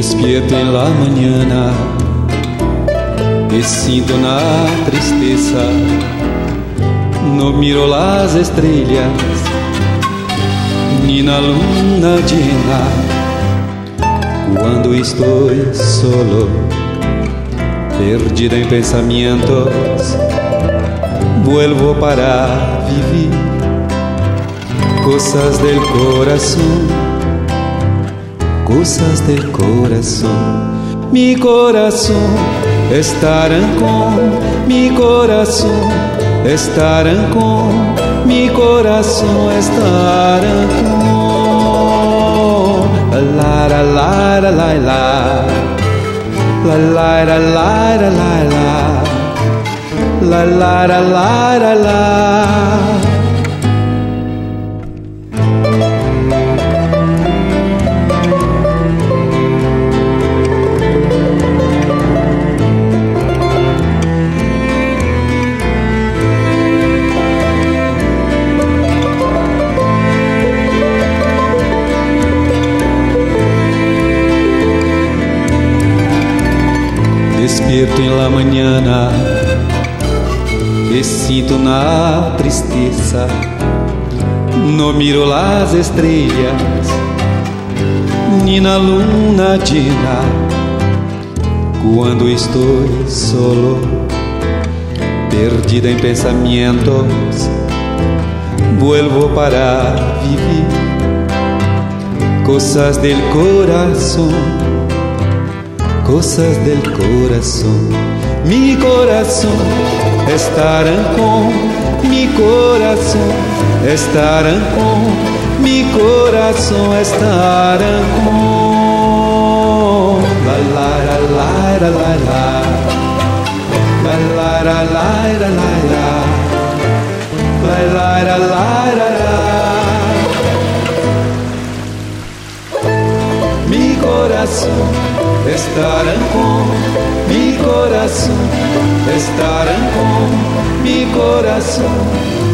Despierto en la mañana y siento una tristeza. No miro las estrellas ni la luna llena. Cuando estoy solo, perdido en pensamientos, vuelvo para vivir cosas del corazón, cosas del corazón. Mi corazón estarán con, mi corazón estarán con, mi corazón estarán con. La la la la la la, la la la la la la, la la la la la la. Despierto en la mañana y siento una tristeza. No miro las estrellas ni la luna llena. Cuando estoy solo, perdida en pensamientos, vuelvo para vivir cosas del corazón, cosas del corazón. Mi corazón estarán con, mi corazón estarán con, mi corazón estarán con. La la la la la la la, la la la la la la, la la la la la la. Mi corazón estarán con, mi corazón estarán con, mi corazón